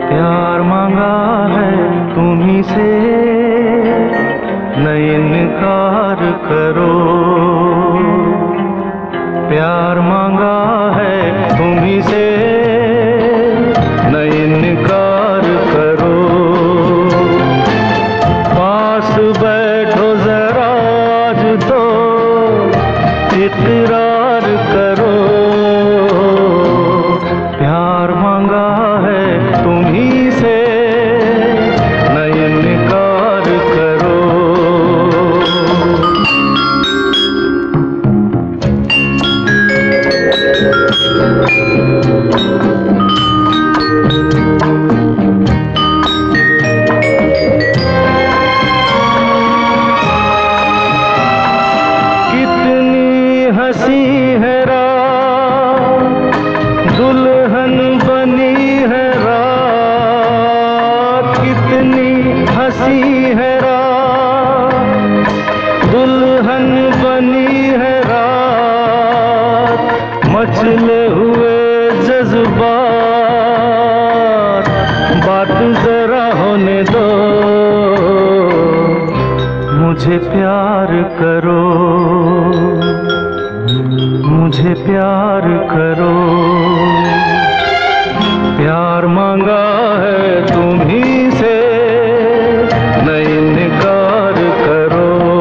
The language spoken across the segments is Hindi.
प्यार मांगा है तुम्हीं से, न इनकार करो। प्यार मांगा है तुम्हीं से, न इनकार करो। पास बैठो जरा आज तो इकरार करो। प्यार मांगा है तुम्हीं से, न इनकार करो। कितनी हंसी है रात, दुल्हन बनी है रात। कितनी हंसी है रात, दुल्हन बनी है रात। मचले हुए जज्बात, बात जरा होने दो। मुझे प्यार करो, मुझे प्यार करो। प्यार मांगा है तुम्हीं से, न इनकार करो।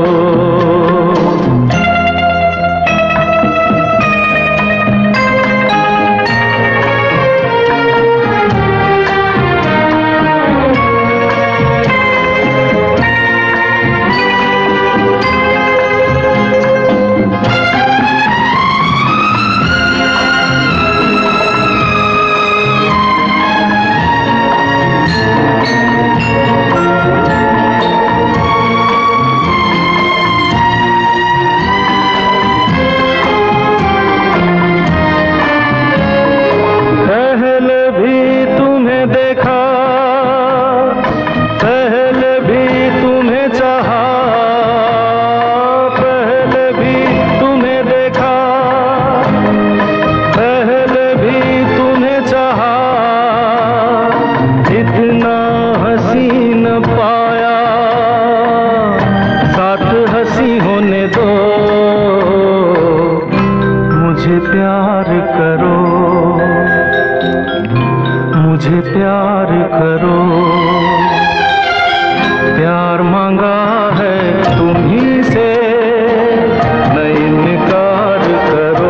मुझे प्यार करो, मुझे प्यार करो। प्यार मांगा है तुम्हीं से, न इनकार करो।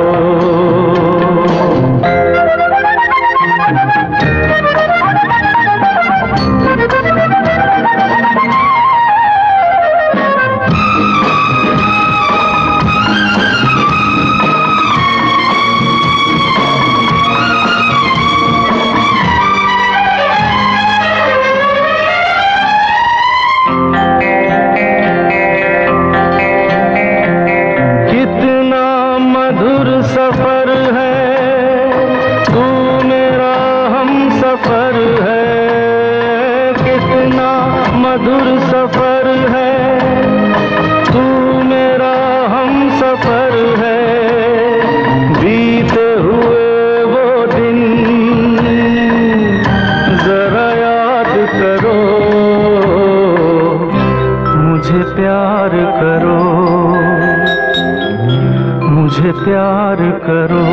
सफर है तू मेरा हम सफर है, कितना मधुर सफर है तू मेरा हम सफर है। बीते हुए वो दिन जरा याद करो, मुझे प्यार करो, मुझे प्यार करो।